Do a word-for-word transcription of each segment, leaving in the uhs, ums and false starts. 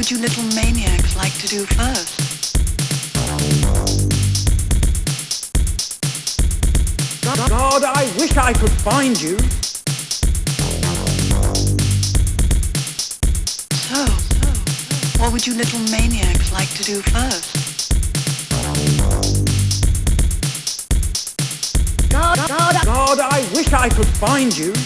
would you little maniacs like to do first? God, I wish I could find you. So, what would you little maniacs like to do first? God, God, God, I wish I could find you.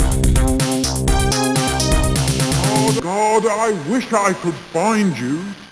God, I wish I could find you.